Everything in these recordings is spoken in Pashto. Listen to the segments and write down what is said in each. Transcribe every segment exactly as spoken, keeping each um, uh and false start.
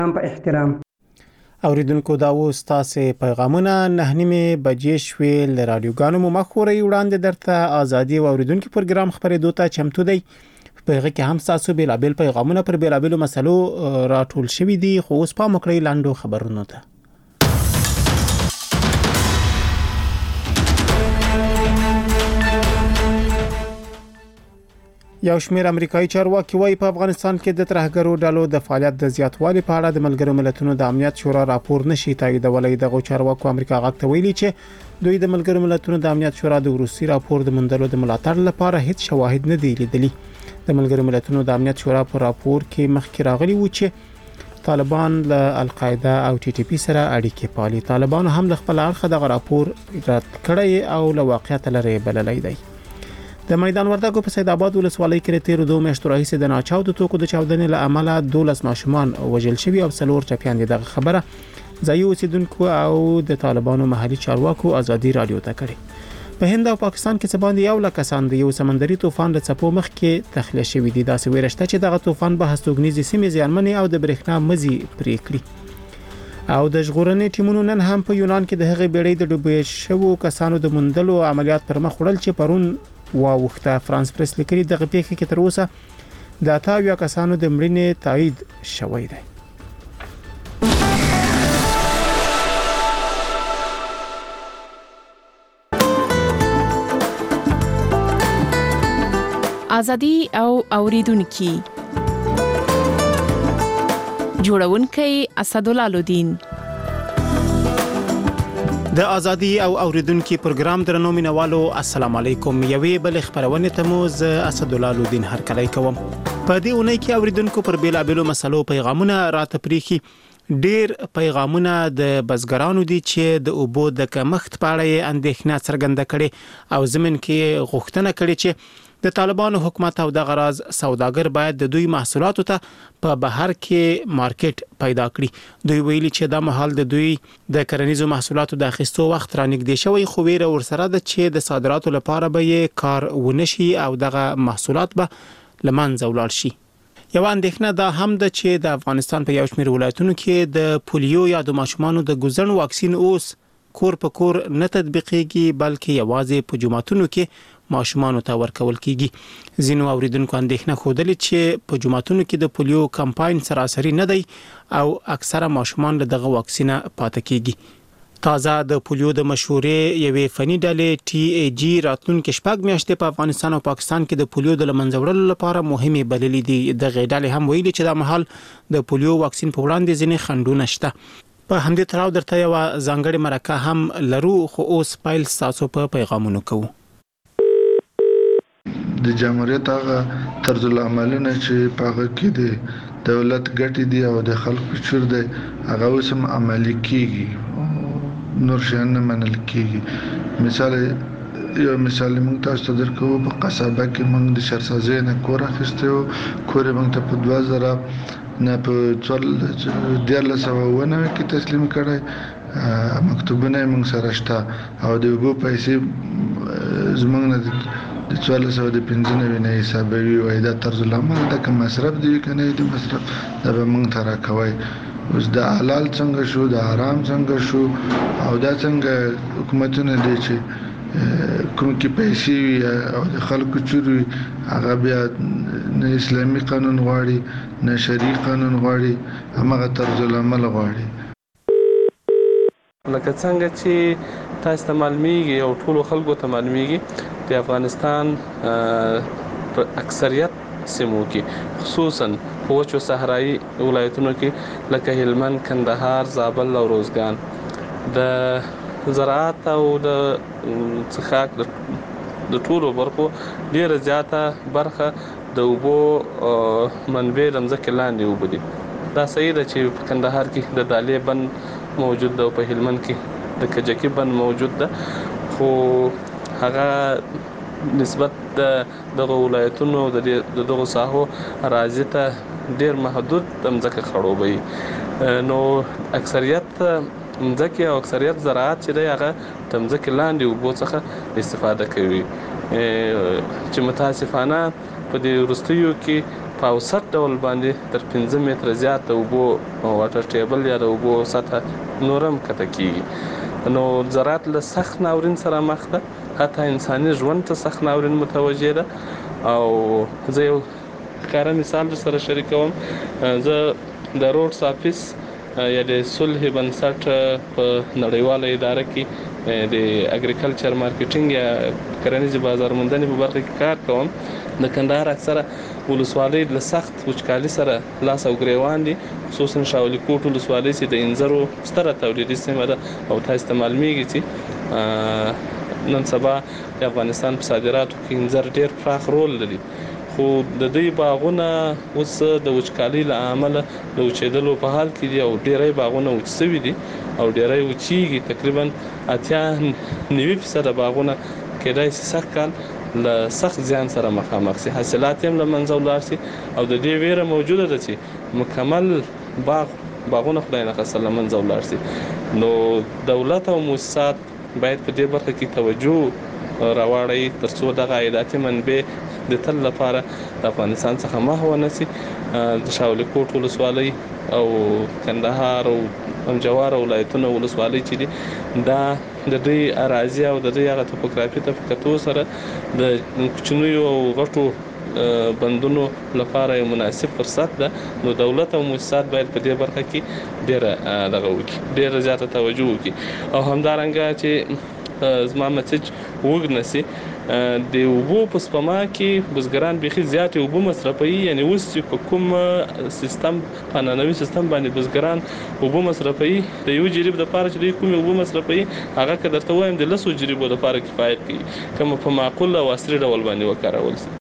په احترام. اوریدونکو دا و ستاسو پیغامونه نه نیمه بجې شوې ل رادیوګانو مو مخوري وړاندې درته ازادي او اوریدونکو پروګرام خبرې دوته چمتو دی. په هغه کې هم تاسو بیلابل پیغامونه پر بیلابل مسلو راټول شوي دي. خو اوس په مکړی لاندو خبرونه ده. یو شمېر امریکایي چارواکي وايي په افغانستان کې د ترهګرو ډلو د فعالیت د زیاتوالي په اړه د ملګرو ملتونو د امنیت شورا راپور نشي تاییدولای. دغه چارواکو امریکا غاک ته ویلي چې دوی د ملګرو ملتونو د امنیت شورا د وروستي راپور د مندلو د ملاتړ لپاره هیڅ شواهد نه دی لیدلي. د ملګرو ملتونو د امنیت شورا په راپور کې مخکې راغلي و چې طالبان له القاعده او ټي ټي پی سره اړیکې پالي. طالبان هم د خپل اړخ دغه راپور رد کړی او له واقعیت لري بللی دی. د میدان وردګو په سید آباد ولسوالۍ کې تیر دوه میاشتو راهیسې د ناچاو د توکو د چاودنې له امله دولس ماشومان وژل شوي او څلور ټپیان دي. دغه خبره ځایي اوسیدونکو او د طالبانو محلي چارواکو ازادي رادیو ته کړې. په هند او پاکستان کې څه باندې یو لک کسان د یو سمندري طوفان له څپو مخ کې تخلیه شوي دي. دا څه ورشته چې دغه طوفان به هستوګنیزي سیمې زیانمنې او د برېښنا مزي پرې کړي. او د ژغورنې ټیمونو نن هم په یونان کې د هغې بیړۍ د ډوبې شوو کسانو د موندلو عملیات پر مخ وړل چې پرون واوخته. فرانس پریس لیکلي دغه پیښه کې تر اوسه د اتاویا کسانو د مړینې تایید شوی دی. ازادي او اوریدونکو جوړونکي اسدالله لودین. د ازادي او اوریدونکو پروګرام درنو مینوالو السلام علیکم. یوې بل خبرونه ته مو ز اسدالله لودین هر کله کوم. په دې اونۍ کې اوریدونکو پر بیلابلو مسلو پیغامونه راته پریخي. ډیر پیغامونه د بزګرانو دي چې د اوبو د کمښت په اړه اندېښنه څرګنده کړي او زمين کې غوښتنه کړي چې د طالبانو حکومت او د غراز سوداګر باید د دوی محصولاتو ته په بهر کې مارکیټ پیدا کړي. دوی ویلي چې دا مهال د دوی د کرنیزو محصولاتو د اخیستو وخت رانږدې شوی، خو ویره ورسره ده چې د صادراتو لپاره به یې کار ونشي او دغه محصولات به لمنځه ولاړ شي. یو اندېښنه دا هم ده چې د افغانستان په یو شمېر ولایتونو کې د پولیو یا د ماشومانو د ګوزن واکسین اوس کور په کور نه تطبیقيږي، بلکې یوازې په جماعتونو کې ماشومانو ته ورکول کیږي. ځینو اوریدونکو اندېښنه خوده چې په جماعتونو کې د پولیو کمپاین سراسری نه دی او اکثره ماشومان له دغه واکسینه پاتې کیږي. تازه د پولیو د مشورې یوې فني ډلې ټي ای جی راتلونکو شپږ میاشتې په افغانستان او پاکستان کې د پولیو د لمنځوړلو لپاره مهمه بللې دي. د غېډلې هم ویلي چې د محل د پولیو واکسین په وړاندې ځینې خنډونه شته. په همدې تړاو درته یو ځانګړی مرکه هم لرو، خو اوس پایل تاسو په پیغامونو کوو. د جمهوریت هغه طرز العملونه چې په هغه کې د دولت ګټې دي او د خلکو چور دی هغه اوس هم عملي کیږي، نور شیان نه منل کیږي. مثال یو مثال موږ تاسو ته درکو، په قصابه کې موږ د شرسازۍ نه کور اخیسته او کور موږ ته په دوه زره نه په څول دیارلس سوه اوه نوي کې تسلیم کړی. مکتوبونه موږ سره شته او د اوبو پیسې زموږ نه د څوارلس سوه د پنځه نوي نه حسابوي. وایي دا طرز العمل ده، که مصرف دی که نه دی مصرف دا به موږ ته راکوئ. اوس د حلال څنګه شو، د حرام څنګه شو، او دا څنګه حکومتونه دي چې کوم کې پیسې وي او د خلکو چور وي، هغه بیا نه اسلامي قانون غواړي نه شرعي قانون غواړي، همغه طرز العمل غواړي. لکه څنګه چې تاسو ته معلومیږي او ټولو خلکو ته معلومیږي د افغانستان په اکثریت سیمو کې خصوصا په وچو صحرایي ولایتونو کې لکه هلمند، کندهار، زابل او روزګان د زراعت او د څښاک د ټولو برخو ډیره زیاته برخه د اوبو منبع د ځمکې لاندې اوبه دي. دا صحیح ده چې په کندهار کې د دالې بند موجود ده او په هلمند کې د کجکي بند موجود ده، خو هغه نسبت دغه ولایتونو د دغه ساحو راځي ته ډیر محدود د ځمکې خړوبوي. نو اکثریت ځمکې او اکثریت زراعت چې دی هغه د ځمکې لاندې اوبو څخه استفاده کوي، چې متاسفانه په دې وروستیو کې په اوسط ډول باندې تر پنځه متره زیات د اوبو واټر ټیبل یا د اوبو سطح نورم کته کیږي. نو زراعت له سخت ناورین سره مخ ده، حتی انساني ژوند ته سخت ناورین متوجه ده. او زه یو ښکاره مثال در سره شریکوم. زه د روډز افیس یا د صلح بنسټ په نړیواله اداره کې د اګریکلچر مارکیټینګ یا کرنیزې بازار موندنې په برخه کې کار کوم. د کندهار اکثره ولسوالۍ له سخت وچکالي سره لاس او ګریوان دي، خصوصا شاولي کوټ ولسوالۍ چې د انځرو ستره تولیدي سیمه ده او تاسو ته معلومیږي چې نن سبا د افغانستان په صادراتو کې انځر ډیر پراخ رول لري. خو د دې باغونه اوس د وچکالۍ له امله د وچېدلو په حال کې دي او ډیری باغونه وچ شوي دي او ډیری وچیږي. تقریبا اتیا نوي فیصد باغونه کېدای شي سږ کال له سخت زیان سره مخامخ شي، حاصلات هم له منځه ولاړ شي او د دې ویره موجوده ده چې مکمل باغ باغونه خدای نه خسته له منځه ولاړ شي. نو دولت او مؤسسات باید په دې برخه کې توجه راوړي ترڅو دغه عایداتي منبع د تل لپاره د افغانستان څخه محو نه شي. د شاولي کوټ ولسوالۍ او کندهار او جوار ولایتونو ولسوالۍ چې دي دا د دې اراضي او د دې هغه توپوګرافي ته کتو سره د کوچنیو او غټو بندونو لپاره یو مناسب فرصت ده. نو دولت او مؤسسات باید په دې برخه کې ډیره دغه وکړي، ډیره زیاته توجه وکړي. او همدارنګه چې زما مسج وګ نسی د اوبو په سپما کې بزګران بيخي زیات اوبو مصرفوي. یعنی اوس چې په کوم سیستم په ننوي سیستم باندې بزګران اوبو مصرفوي د یو جریب د لپاره چې د کوم اوبو مصرفوي هغه که درته وایم د لسو جریبو د لپاره کفایت کوي، کوم په معقول او عصري ډول باندې وکارول شي.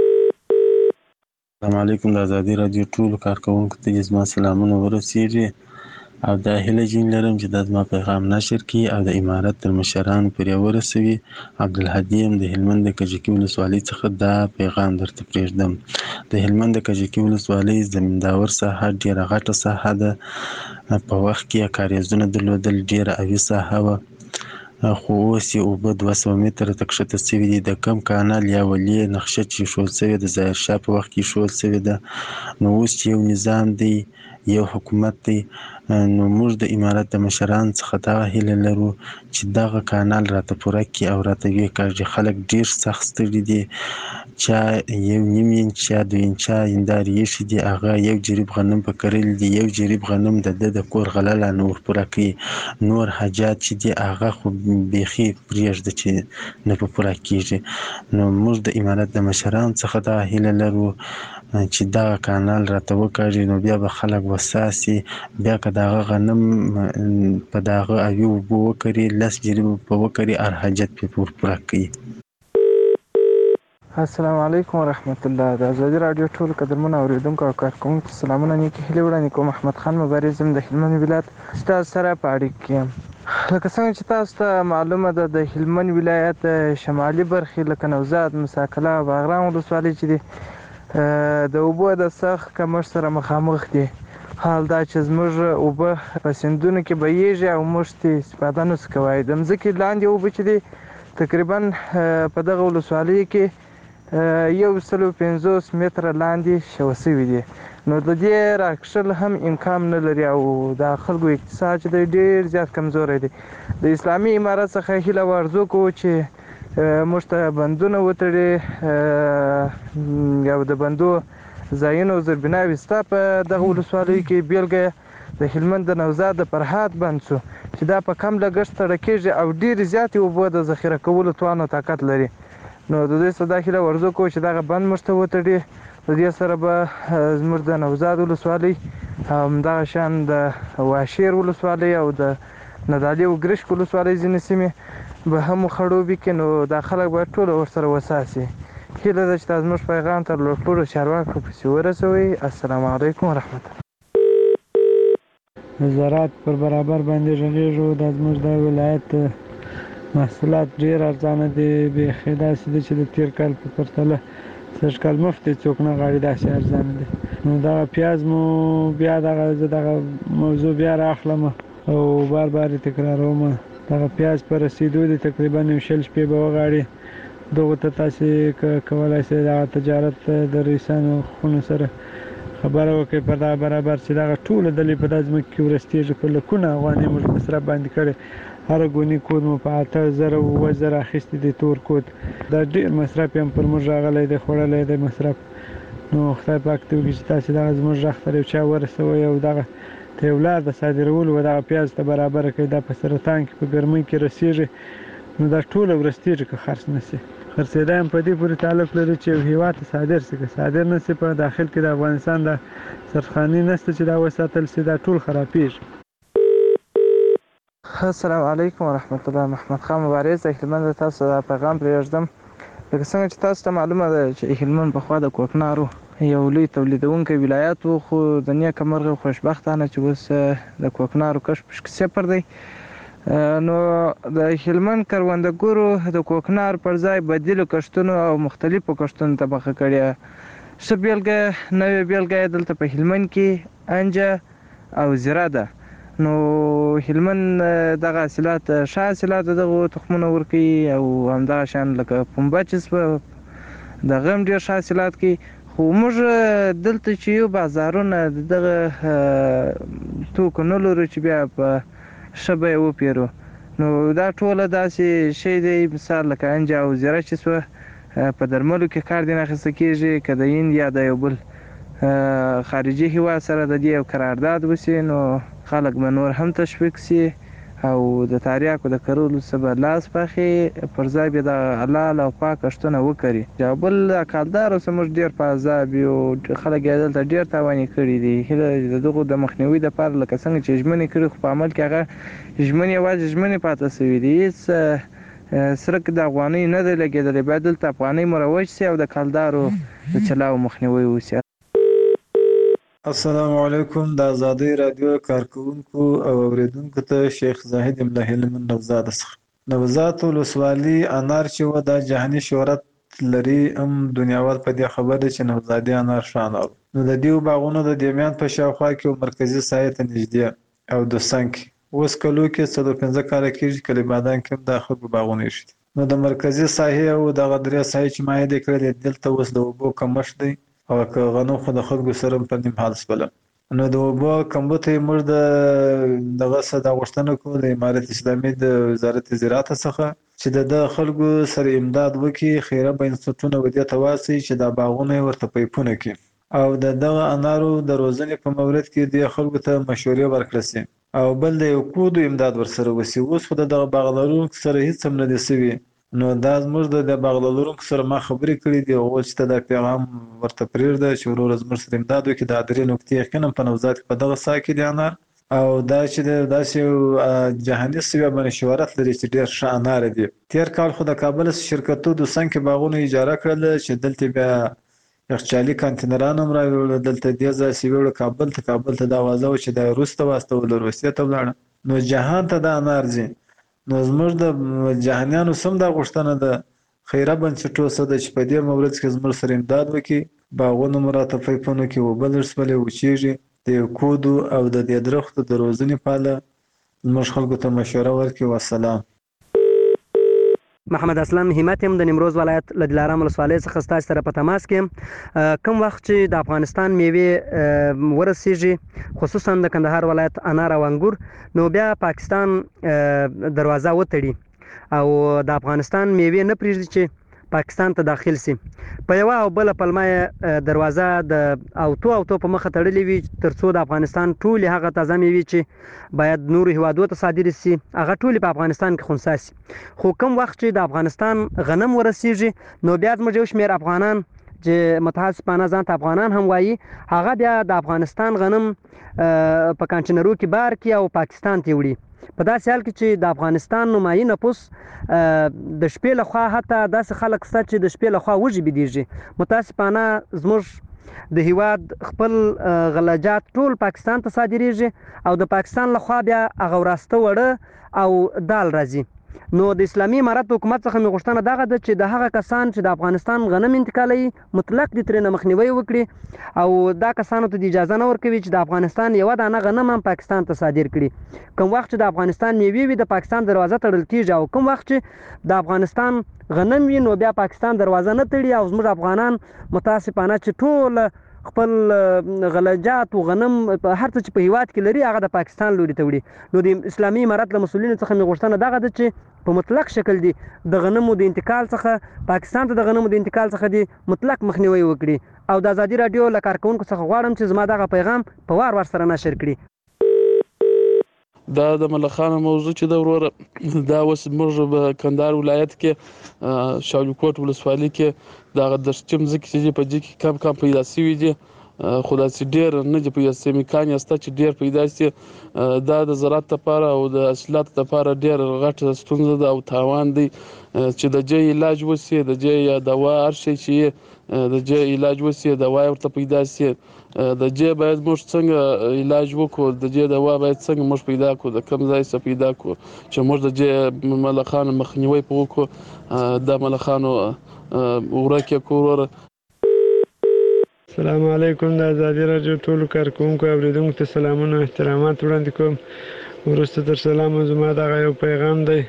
السلام علیکم. د ازادي رادیو ټول کارکونکو ته زما سلامونه ورسیږي او دا هیله جین لرم چې د زما پیغام نشر کړي او د امارت تر مشرانو پورې ورسوي. عبدالهادي یم د هلمند د کجکي ولسوالۍ څخه دا پیغام درته پرېږدم. د هلمند د کجکي ولسوالۍ زمینداور ساحه ډېره غټه ساحه ده. په وخت کې کاریزونه درلودل، ډېره اوي ساحه وه، خو اوس یې اوبه دوه سوه متره ته کښته سوي دي. د کم کانال یا ولې نقشه چې ایښودل سوې د ظاهرشاه په وخت کې ایښودل سوې ده. نو اوس چې یو نظام دی، یو حکومت دی، نو موږ د امارت د مشرانو څخه دغه هیله لرو چې دغه کانال راته پوره کړي او راته ویې کاږي. خلک ډېر سخت ستړي دي، چا یو نیم انچ یا دوه انچه هندارې ایښي دي، هغه یو جریب غنم په کرلي دي، یو جریب غنم د ده د کور غله لا نه ور پوره کوي. نور حاجات چې دي هغه خو بیخي پرېږده چې نه په پوره کېږي. نو موږ د امارت د مشرانو څخه دغه هیله لرو چې دغه کانال راته وکاږي، نو بیا به خلک وساسي، بیا که دغه غنم په دغه اوي اوبو وکري، لس جریبه په وکري، هر حاجت پې ور پوره کوي. السلام علیکم ورحمت الله. د ازادي راډیو ټول قدرمن اوریدونکو او کارکونکو سلامونه، نیکې هیلې وړاندې کوم. احمد خان مبارز یم د هلمند ولایت ستاسو سره په اړیکه کې یم. لکه څنګه چې تاسو ته معلومه ده د هلمند ولایت شمالي برخې لکه نوزاد، مساکله او باغران ولسوالۍ چې دي د اوبو د سخت کمښت سره مخامخ دي. حال دا چې زموږ اوبه په سیندونو کې بهیږي او موږ ترې استفاده نشو کولی. د مځکې لاندې اوبه چې دي تقریبا په دغه ولسوالیو کې یو سلو پنځوس متره لاندې شوه سوي دي. نو د دې راکښل هم امکان نه لري او د خلکو اقتصاد چې دی ډېر زیات کمزوری دی. د اسلامي امارت څخه هیله ورزو کوو چې موږ ته بندونه وتړي او د بندو ځایونه او زیربناوې شته په دغه ولسوالیو کې. بیلګه د هلمند د نوزاد د فرهاد بند شو چې دا په کم لګښت سره کېږي او ډېرې زیاتې اوبه د ذخیره کولو توان او طاقت لري. نو د دوی څخه دا هیله ورزو کوو چې دغه بند موږ ته وتړي. د دې سره به زموږ د نوزاد ولسوالۍ همدغه شان د واشیر ولسوالۍ او د ندالي او ګرشک ولسوالۍ ځینې سیمې به هم خړوبې کړي. نو دا خلک باید ټول ورسره وساسي. هیله ده چې دا زموږ پیغام تر لوړپوړو چارواکو پسې ورسوئ. السلام علیکم ورحمت الله. زراعت پر برابر باندې غږېږو. دا زموږ د ولایت محصولات ډېر ارزانه دي، بیخي داسې دي چې د تېر کال په پرتله سږ کال مفتې څوک نه غواړي، داسې ارزانه دي. نو دغه پیاز مو بیا دغه زه دغه موضوع بیا رااخلم او بار بار یې تکراروم. دغه پیاز په رسېدو دي، تقریبا یو شل شپې به وغواړي دغه ته تاسې کولی شئ دغه تجارت د رئیسانو حقونو سره خبره وکړئ په دا برابر چې دغه ټوله ډلې په دا ځمکه کې ورستېږي. په لکونه افغانۍ موږ مصرف باندې کړی، هر ګوني کود مو په اته زره اووه زره اخیستی دی تور کود. دا ډېر مصرف یې هم پر موږ راغلی دی، خوړلی دی مصرف. نو خدای پاک دې وکړي چې تاسې دغه زموږ غږ ته یو چا ورسوئ او دغه ته یو لار د صادرولو و دغه پیاز ته برابره کړئ. دا په سرطان کې په ګرمۍ کې رسېږي، نو دا ټوله ورستېږي که خرڅ نه شي. خرڅېدا هم په دې پورې تعلق لري چې یو هېواد ته صادر شي. که صادر نه شي په داخل کې د افغانستان د سرخانې نشته چې دا وساتل شي، دا ټول خرابېږي. السلام علیکم ورحمت الله. محمد خان مبارز د هلمند تاسو دا پیغام پرېږدم. لکه څنګه چې تاسو ته معلومه ده چې هلمند پخوا د کوکنارو یو لوی تولیدونکی ولایت و، خو د نیکه مرغه خوشبختانه چې اوس د کوکنارو کښت پشکې صفر دی. نو د هلمند کروندګرو د کوکنار پر ځای بدیلو کښتونو او مختلفو کښتونو طبقه کړې. ښه بیلګه نوې بیلګه یې دلته په هلمند کې انجه او زیره ده. نو هلمند دغه حاصلات ښه حاصلات دغه تخمونه ورکوي او همدغه شان لکه پنبه چې دغه هم ډېر ښه حاصلات کوي. خو موږ دلته چې یو بازارونه دغه توکو نه لرو چې بیا په ښه بیه وپېرو. نو دا ټوله داسې شی دی، مثال لکه انجه او زیره چې سوه په درملو کې کار دې نه اخیسته کېږي، که د هند یا د یو بل خارجي هېواد سره د دې یو قرارداد وشي، نو خلک به نور هم تشویق شي او د تریاکو د کرلو څه به لاس پاخي، پر ځای به د حلال او پاک کښتونه وکري. یو بل کالدارو څه موږ ډېر په عذاب یو، خلک یې دلته ډېر تاواني کړي دي. هیله د دغو د مخنیوي دپاره لکه څنګه چې ژمنې کړي، خو په عمل کې هغه ژمنې یوازې ژمنې پاته شوي دي. هېڅ سرک د افغانۍ نه دی لګېدلی. باید دلته افغانۍ مروج شي او د کالدارو د چلاو مخنیوي وشي. السلام علیکم. د ازادۍ راډیو کارکوونکو او اوریدونکو ته شیخ زاهد یم له هلمند نوزاد څخه. نوزاد ولسوالي انار چې و دا جهاني شهرت لري، هم دنیاوال په دې خبر دی چې نوزادي انار ښه انار. نو د دې باغونو د دیمیان په شاوخوا کې مرکزي ساحې ته نږدې او دوسنګ کې اوس کلو کې څلور پنځه کاله کېږي کلي بادام کې هم د خلکو باغونه ایښي دي. نو د مرکزي ساحې او دغه درې ساحې چې معاهدې کړلې، دلته اوس د اوبو کمښت دی او که غنم خو د خلکو سره په نیم حال شوله. نو د اوبو کمبود ته موږ د دغه څه د غوښتنه کوو د امارت اسلامي د وزارت زراعت څخه چې د خلکو سره امداد وکړي، خیره بنسټونه ودې ته واچوي چې دا باغونه ورته پیپونه کړي او د دغه انارو د روزنې په مورد کې د خلکو ته مشورې ورکړل شي او بل د یو کودو امداد ورسره وشي. اوس خو د دغه باغ لرونکو سره هېڅ هم نه دي شوي. نو دا زموږ د باغ لرونکو سره ما خبرې کړې دي، هغوی چې ته دا پیغام ورته پرېږده چې وروره زموږ سره امداد وکړي. دا درې نقطې یقینا په نوزاد کې په دغه ساحه کې دي انار، او دا چې داسې یو جهاني سویه باندې شهرت لري چې ډېر ښه انار دي. تېر کال خو د کابل شرکتو دوسنګ کې باغونه اجاره کړل چې دلته بیا یخچالي کانتینران هم راوړل، دلته دې ځای چې ویوړه کابل ته کابل ته دا وازه و چې دا روسته واستول، روسیې ته ولاړه. نو جهان ته دا انار ځي. نو زموږ د جهانیانو سم دا غوښتنه ده خیره بنسټو څه ده چې په دې مورد کې زموږ سره امداد وکړي، باغونه مو راته پیپونه کې اوبه لږ شولې وچېږي، د یو کودو او د دې درختو د روزنې په اړه زموږ خلکو ته مشوره ورکړي. والسلام. محمد اسلم همت یم د نیمروز ولایت له دلارام ولسوالۍ څخه ستاسو سره په تماس کې یم. کوم وخت چې د افغانستان میوې ورسیږي، خصوصا د کندهار ولایت انار او انګور، نو بیا پاکستان دروازه وتړي او د افغانستان میوې نه پرېږدي چې پاکستان ته داخل سي. په یوه او بله پلمه دروازه د اوتو اوتو په مخه تړلې وي تر څو د افغانستان ټولې هغه تازه میوې چې باید نورو هیوادو ته صادرې سي هغه ټولې په افغانستان کې خنثی سي. خو کوم وخت چې د افغانستان غنم ورسیږي، نو بیا زموږ یو شمېر افغانان چې متاسفانه ځان ته افغانان هم وایي، هغه بیا د افغانستان غنم په کانټینرو کې بار کړي او پاکستان ته وړي. په داسې حال کې چې د افغانستان نمایي نفوس د شپې لخوا حتی داسې خلک شته چې د شپې لخوا وږي بېدېږي. متاسفانه زموږ د هیواد خپل غلجات ټول پاکستان ته صادریږي او د پاکستان لخوا بیا هغه وراسته وړه او دال راځي. نو د اسلامي امارت حکومت څخه مې غوښتنه دغه ده چې د هغه کسان چې د افغانستان غنم انتقالوي مطلق دې ترېنه مخنیوی وکړي او دا کسانو ته د اجازه نه ورکوي چې د افغانستان یوه دانه غنم هم پاکستان ته صادر کړي. کوم وخت چې د افغانستان میوې وي د پاکستان دروازه تړل کېږي او کوم وخت چې د افغانستان غنم وي نو بیا پاکستان دروازه نه تړي او زموږ افغانان متاسفانه چې ټول خپل غلجات او غنم هر څه چې په هیواد کې لري هغه د پاکستان لوري ته وړي. نو د اسلامي امارت له مسؤلینو څخه مې غوښتنه دغه ده چې په مطلق شکل دي د غنمو د انتقال څخه پاکستان ته د غنمو د انتقال څخه دي مطلق مخنیوی وکړي. او د ازادي راډیو له کارکونکو څخه غواړم چې زما دغه پیغام په وار وار سره نشر کړي. دا د ملخانو موضوع چې د وروره دا اوس موږ په کندهار ولایت کې شاولیکوټ ولسوالۍ کې دغه د چې مځکې چې دي په دې کې کم کم پیدا شوي دي خو داسې ډېر نه دي پیدا شوي. امکان یې شته چې ډېر پیدا شي. دا د زراعت لپاره او د حاصلاتو لپاره ډېر غټه ستونزه ده او تاوان دی چې د دې علاج وشي، د دې دوا هر شی چې د دې علاج وشي دوا ورته پیدا شي. د دې باید موږ څنګه علاج وکړو، د دې دوا باید څنګه موږ پیدا کړو، د کوم ځای څخه پیدا کړو چې موږ د دې ملخانو مخنیوی په وکړو، د ملخانو ورکه کړو. السلام علیکم. د ازادي راډیو ټولو کارکونکو اوریدونکو ته سلامونه احترامات وړاندې کوم. وروسته تر سلامه زما دغه یو پیغام دی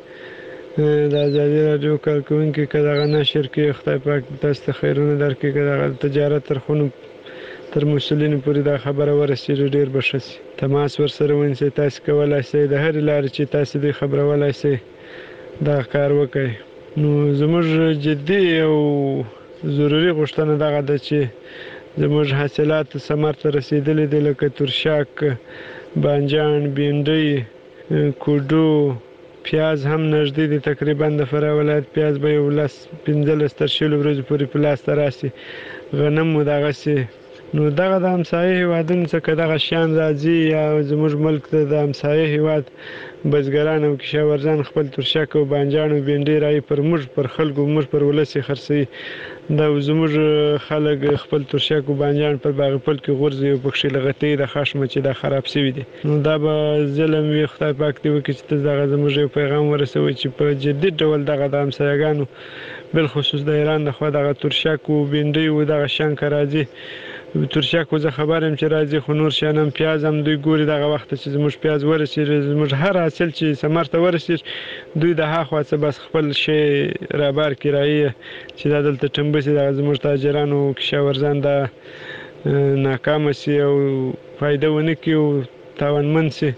د ازادي راډیو کارکونکي که دغه نشر کې خدای پاک تاسو ته خیرونه درکړي، که دغه تجارت تر خونو تر مسؤلینو پورې دا خبره ورسېږي ډېر به ښه شي. تماس ورسره ونیسئ. تاسو کولی شئ د هرې لارې چې تاسو دوی خبرولی شئ دغه کار وکړئ. نو زموږ جدي او ضروري غوښتنه دغه ده چې زموږ حاصلات ثمر ته رسېدلي دي لکه ترشک، بانجان، بینډۍ، کوډو، پیاز هم نږدې دي. تقریبا د فراه ولایت پیاز به یو لس پنځلس تر شلو ورځو پورې په لاس ته راسي. غنم مو دغسې. نو دغه د همسایه هیوادونو څخه دغه شیان راځي یا زموږ ملک ته د همسایه هیواد بزګران او کشاورزان خپل ترشک او بانجان او بینډۍ رایې پر موږ پر خلکو موږ پر ولس یې خرڅوي. دا زموږ خلک خپل ترشک او بانجان پر باغ پل کې غورځي او پکښې لغتې د خشمه چې دا خراب شوي دي. نو دا به ظلم وي. خدای پاک دې وکړي چې ته دغه زموږ یو پیغام ورسوئ چې په جدي ډول دغه د همسایهګانو بالخصوص د ایران لخوا دغه ترشک او بینډۍ او دغه شیان که راځي ترشک خو زه خبر یم چې راځي خو نور شیان هم پیاز هم دوی ګوري دغه وخت چې زموږ پیاز ورسېږي زموږ هر حاصل چې ثمر ته ورسېږي دوی د هاخوا څه بس خپل شی رابار کرایي چې دا دلته ټنبه شي دغه زموږ تاجران او کشاورزان دا ناکامه شي او فایده ونه کړي او تاوانمند شي.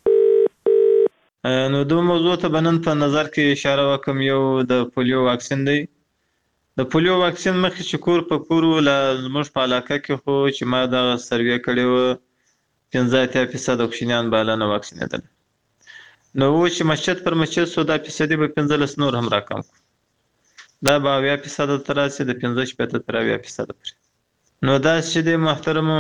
نو دو موضوع ته به نن په نظر کې اشاره وکړم. یو د پولیو واکسین دی. د پولیو واکسین مخکې چې کور په کور له زموږ په علاقه کې خو چې ما دغه سروې کړې وه پنځه اتیا فیصده کوچنیان به هله نه واکسینېدل. نو و چې مسجد پر مسجد سو دا فیصدي به پنځلس نور هم راکم کړو. دا به اویا فیصده ته راسي د پنځه شپېته تر اویا فیصده پورې. نو داسې چې د محترمو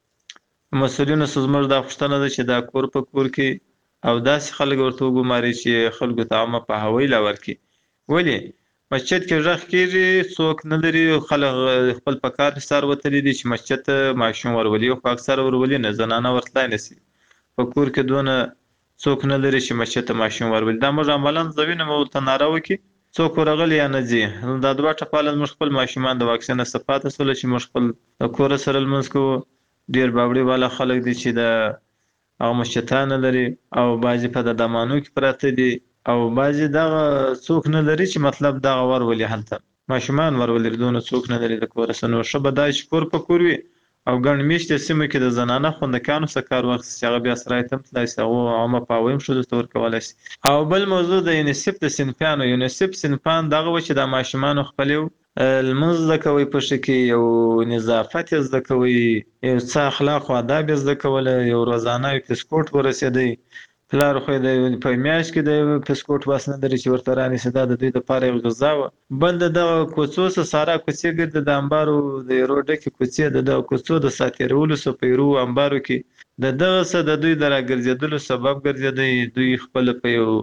مسؤلینو څخه زموږ دا غوښتنه ده چې دا کور په کور کې او داسې خلک ورته وګماري چې خلکو ته عامه پوهاوی لا ورکړي. ولې مسجد کې غږ کېږي څوک نه لري خلک خپل په کار حصار وتلي دي چې مسجد ته ماشوم ورولي خو اکثره ورولي نه زنانه ورتلی نه شي. په کور کې دونه څوک نه لري چې مسجد ته ماشوم ورولي. دا موږ عملا زه وینم ورته ناره وکړي څوک ورغلی یا نه ځي. دا دوه ټپاله زموږ خپل ماشومان د واکسین نه څخه پاتې شول چې موږ خپل د کوره سره لمونځ کوو. ډېر باوړي والا خلک دي چې د هغه مسجدان نه لري او بعضې په د دمانو کې پراته دي او بعضې دغه څوک نه لري چې مطلب دغه ورولي هلته ماشومان ورولي دونه څوک نه لري د کوره څخه. نو ښه به دا چې کور په کور وي او ګڼ میشتې سیمو کې د زنانه خوندکانو څخه کار واخیستل چې هغه بیا سرای ته هم تللی شي هغو عامه پوهاوی هم ښځو ته ورکولی شي. او بل موضوع د یونیسف د صنفیانو. یونیسف صنفان دغه و چې د ماشومانو خپل یو لمونځ زده کوئ په ښه کې، یو نظافت یې زده کوئ، یو څه اخلاق او آداب یې زده کولی، یو روزانه یو پسپورټ ورسېدی. پلار خو یې په میاشت کې د یو پسپورټ بس نه لري چې ورته رانیسي. دا د دوی دپاره یو غذا وه. بل د دغه کوڅو څه سارا کوڅې ګرځي د امبارو د ایرو ډکې کوڅې د دغه کوڅو د ساتېرولو څه په ایرو امبارو کې د دغه څه د دوی د راګرځېدلو سبب ګرځېدی. دوی خپله په یو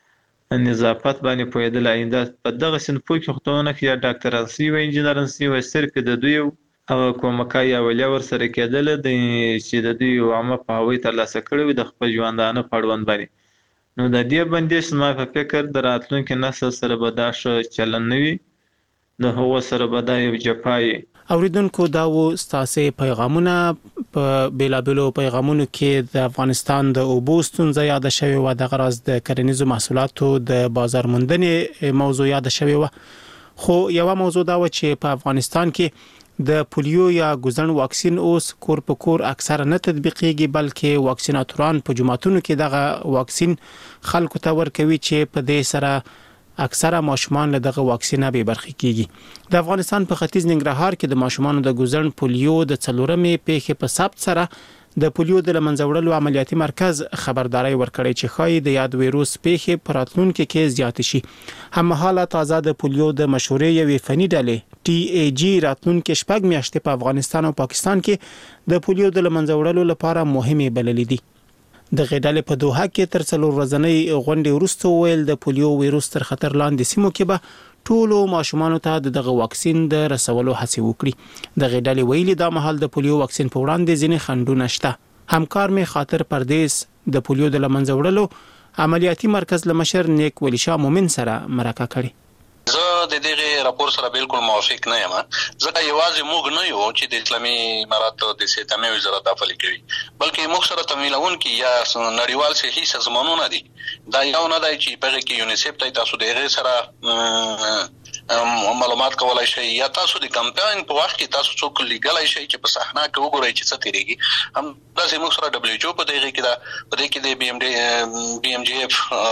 نظافت باندې پوهېدل. آینده په دغه صنفو کې خو ته ونه کړي یا ډاکټران سي وه انجینران سي وه صرف د دوی هغه کومکای اولیه ورسره کېدله چې د دوی عامه پوهاوی ترلاسه کړی وي د خپل ژوندانه په اړوند باندې. نو د دې بندیز زما په فکر د راتلونکي نسل سره به دا ښه چلن نه وي، د هغو سره به دا یو جفا وي. اوریدونکو دا و ستاسې پیغامونه. په بیلابیلو پیغامونو کې د افغانستان د اوبو ستونزه یاده شوې وه، دغه راز د کرنیزو محصولاتو د بازار موندنې موضوع یاده شوې وه. خو یوه موضوع دا و چې په افغانستان کې د پولیو یا ګوزن واکسین اوس کور په کور اکثره نه تطبیقیږي، بلکې واکسیناتوران په جماعتونو کې دغه واکسین خلکو ته ورکوي چې په دې سره اکثره ماشومان له دغه واکسینه به برخه کیږي. د افغانستان په ختیځ ننګرهار کې د ماشومانو د ګوزن پولیو د څلورمې پیښې په ثبت سره د پولیو د لمنځه وړلو عملیاتي مرکز خبرداري ورکړی چې ښایي د یاد ویروس پیښې په راتلونکي کې زیات شي. هممهاله تازه د پولیو د مشورې یوې فني ډلې ټي ای جی راتلونکي شپږ میاشتې په افغانستان او پاکستان کې د پولیو د لمنځه وړلو لپاره مهمه بللې دي. د غېډلې په دوحه کې تر څلور ورځنۍ غونډې وروسته ویل د پولیو ویروس تر خطر لاندې سیمو کې به ټولو ماشومانو ته دغه واکسین د رسولو هڅه وکړي. د غېډلې ویلي دا مهال د پولیو واکسین په وړاندې ځینې خنډونه شته. همکار می خاطر پردیس د پولیو د لمنځه وړلو عملیاتي مرکز لمشر نیک ولی شاه مومن سره مرکه کړي. زه د دې راپور سره بالکل موافق نه یم، ځکه یوازې موږ نه یو چې د اسلامي امارات د صحتمه وزارت عملي کوي، بلکې موږ سره تمویلون کې یا نړیوال صحي سازمانونه دي. دا یو نه دی چې په کې یونیسف ته تاسو د هغه سره معلومات کولای شي، یا تاسو د کمپاین په وخت کې تاسو څوک لیګلای شي چې په صحنه کې وګورئ چې څه تیریږي. هم داسې موږ سره دبليو ایچ او په دغه کې دا په دې کې د بي ام ډي بي ام جي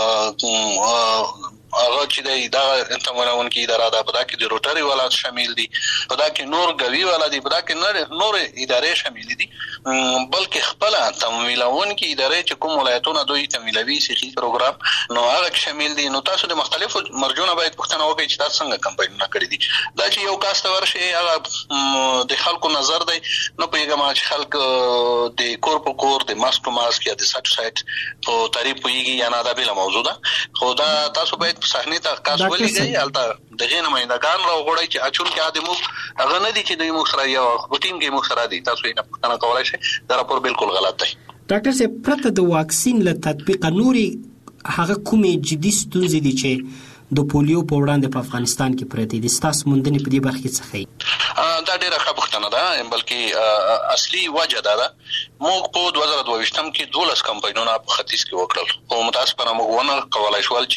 اف هغه چې دا تمویلون کې اداره ده، په دا کې د روټري ولایت شامل دي، په دا کې نور غوي ولایت دي، په دا کې نور ادارې شامل دي، بلکې خپل تمویلون کې ادارې چې کوم ولایتونه دوی تمویلوي صحي پروګرام نو هغه شامل دي. نو تاسو د مختلفو مرجونه باید پوښتنه وکړئ چې تاسو څنګه کمپاینونه کړی دي. دا چې یو کاست ورشي هغه د خلکو نظر دی، نو پیغام چې خلک د کور په کور د ماسک ماسک یا د سټ سایت په تعریف ویږي یا نه، دا بل موضوع ده. خو دا تاسو باید صحنه ته کاس ولګي البته دغه نمائندگان راوړی چې اچول کې ادمو هغه نه دي چې د مخ سره یو ټیم کې مخ سره دي. تاسو یې نه پوښتنه کولای شئ، دا راپور بالکل غلط دی. ډاکټر صاحب، پرته د واکسین له تطبیق نوري هغه کومې جدي ستونزې دي چې د پولیو په وړاندې په افغانستان کې پرته دي، ستاسو موندنې په دې برخه کې څه ښیي؟ دا ډیره ښه پوښتنه ده، بلکې اصلي وجه دا ده موږ په دوه زره دوه ویشتم کې دولس کمپاینونه په ختیځ کې وکړل، او متاسفانه موږ ونه کولای شول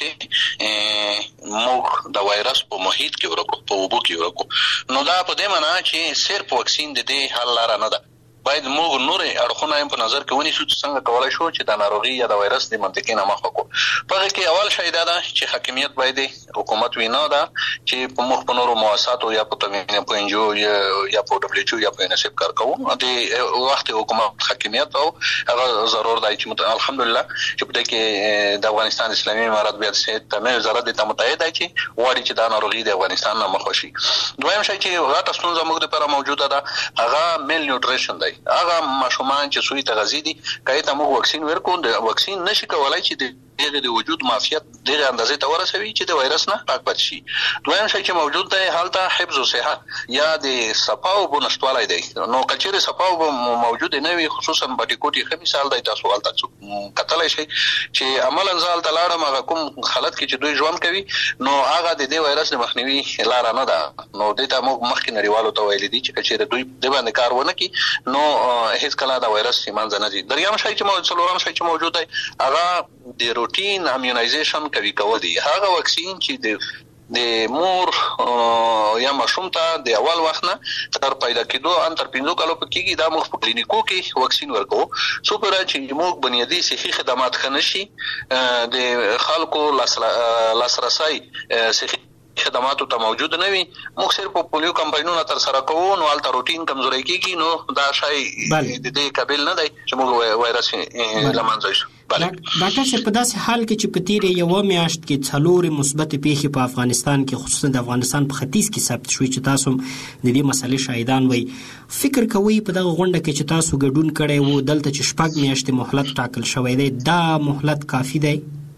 چې موږ د وایرس په محیط کې ورکو، په اوبو کې ورکو. نو دا په دې معنی چې صرف واکسین د دې حل لاره نه ده، باید موږ نور اړخونه هم په نظر کې ونیسو چې څنګه کولای شو چې د ناروغي یا د وایرس د منطقې نه مخ وکړو. په دې کې اول شی دا ده چې حاکمیت باید حکومت وینا ده چې په مخ په نورو مؤسساتو یا په تموین په انجو یا په دبليو ایچ او یا په یونیسف کار کوو. د وخت حکومت حاکمیت او هغه ضرور دی چې الحمدلله چې په دې کې د افغانستان اسلامي امارات بیا د تمه وزارت ته متحد دی چې وایي چې دا ناروغي د افغانستان نه مخ وشي. دویم شی چې غاټه ستونزه موږ لپاره موجوده ده هغه میل نیوټریشن دی. هغه ماشومان چې سوی تغذیه دي کله ته موږ واکسین ورکو، د واکسین نشي کولای چې د دغه د وجود معافیت دغه اندازې ته ورسوي چې د وایرس نه پاک پاتې شي. دویم شی چې موجود دی حالت حفظ او صحت یا د صفاو بنشتوالای دی. نو کچېره صفاو موجود نه وي، خصوصا بټیکوټي خو مثال دی، تاسو ولته کتلای شي چې عملاً ځال تلاړه ما کوم حالت کې چې دوی ژوند کوي، نو هغه د دې وایرس د مخنیوي لار نه ده. نو د ته موږ مخکې نړیوالو ته ویل دي چې کچېره دوی د باندې کار ونه کوي، نو هیڅ کله د وایرس سیمان نه دي. دریم شی چې موجود څلورم شی چې موجود دی هغه د روټین امونایزیشن کوي کول دي. هغه واکسین چې د د مور یا ماشوم ته د اول وخت نه تر پیدا کېدو ان تر پنځو کالو په کېږي، دا موږ په کلینیکو کې واکسین ورکو څو پر چې موږ بنیادی صحي خدمات خنشي د خلکو لاسرسي صحي خدماتو ته موجود نه وي. موږ صرف په پولیو کمپاینونه تر سره کوو، نو الته روټین کمزوري کېږي، نو دا شای د دې قابل نه دی چې موږ وایرس لمنځه شو. ډاکټر صاحب، په داسې حال کې چې په تیرې یوه میاشت کې څلورې مثبت پیښې په افغانستان کې خصوصا د افغانستان په ختیځ کې ثبت شوې چې تاسو د دې مسلې شاهدان وئ، فکر کوئ په دغه غونډه کې چې تاسو ګډون کړی وو دلته چې شپږ میاشتې مهلت ټاکل شوی دی، دا مهلت کافي دی؟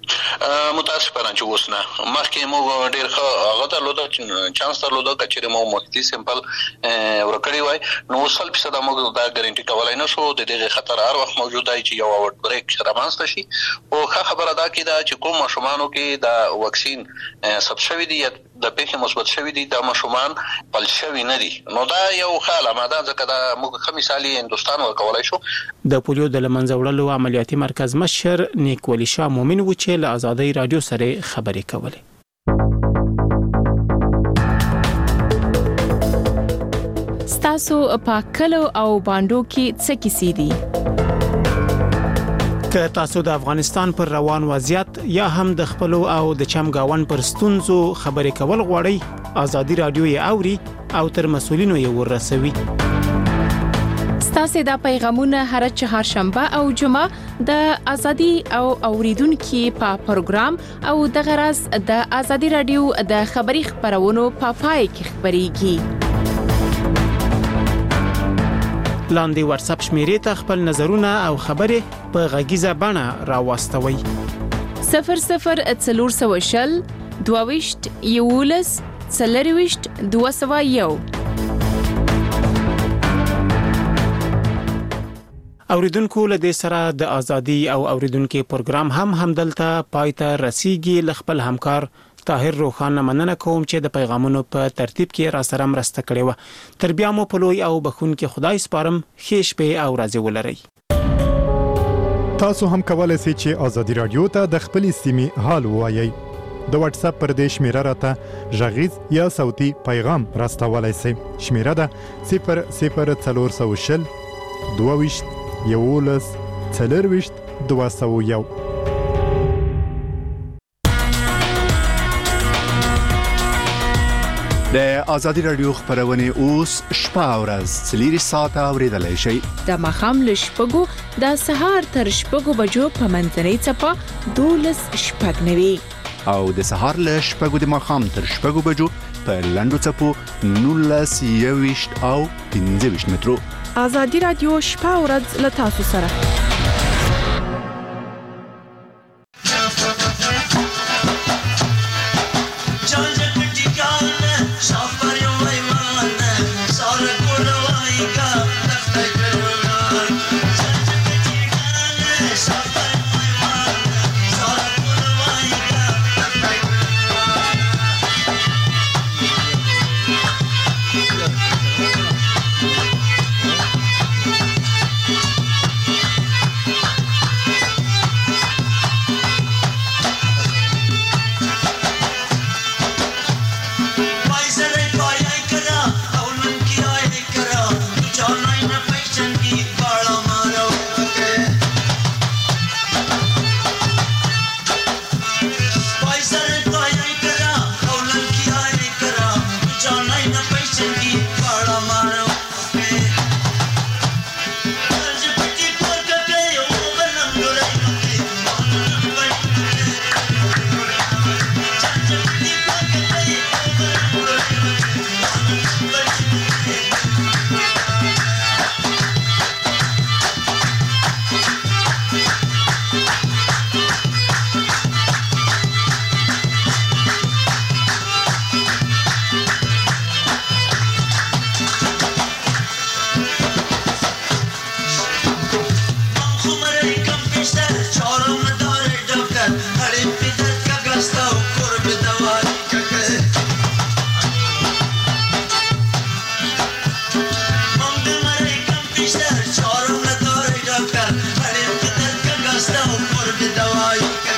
متاسفانه چې اوس نه مخکې موږ ډېر ښه هغه درلوده چانس درلوده که چېرې مو محیطي سیمپل ورکړی وای نو اوس سل فیصده موږ دا ګارنټي کولی نه شو د دغې خطر هر وخت موجود دی چې یو آوټ بریک رامنځته شي او ښه خبره دا کې ده چې کوم ماشومانو کې دا واکسین ثبت شوي دي یا د پیښې مثبت شوي دي دا ماشومان پلس شوي نه دي نو دا یو ښه علامه ده ځکه دا موږ ښه مثال یې هندوستان ورکولی شو د پولیو د له منځه وړلو عملیاتي مرکز مشر نیکولي شاه مومن و چې له آزادۍ راډیو سره خبرې کولې. ستاسو په کلو او باندو کې څه کیسې دي؟ که تاسو د افغانستان پر روان وضعیت یا هم د خپل او د چمګاون پر ستونزو خبرې کول غواړئ آزادۍ راډیو یې اوري او تر مسؤلینو یې ورسوي. ستاسو د پیغامونه هر چهارشنبه او جمعه د ازادي او اوریدونکو په پروګرام او د غرض د ازادي رادیو د خبري خبرونو په پای کې خبريږي. لاندې واتس اپ شمیرې ته خپل نظرونه او خبره په غږیزه بڼه راوستوي. صفر صفر څلور سوه شل دوه ویشت یولس څلور ویشت دوه سوه یو. اوریدونکو له دې سره د ازادي او اوریدونکو پروګرام هم همدلته پایته رسیدي. خپل همکار طاهر روخان مننه کوم چې د پیغامونو په ترتیب کې را سره مرسته کړې و. تر بیا مو په لوی او بخون کې خدای سپارم. خیش په او راځي ولري. تاسو هم کولای شئ چې ازادي رادیو ته د خپل سیمې حال وایي. د واتس اپ پر دې شمیره راته غږیز یا صوتي پیغام راستولای شئ. شمیره ده صفر صفر څلور سوه شل دوه ویشت یولس څلور ویشت دوه سوه یو. د ازادي رادیو خبرونه اوس شپه او ورځ څلور ساعته اوریدلای شئ. د مخام له شپږو د سهار تر شپږو بجو په منځنۍ چپه دولس شپږ نوي او د سهار له شپږو د مخام تر شپږو بجو په لندو چپو نولس یويشت او پنځه ویشت مترو. ازادي رادیو شپه او ورځ له تاسو سره. Charum na dore doctor, bade fitar ka gasta upor be dawai.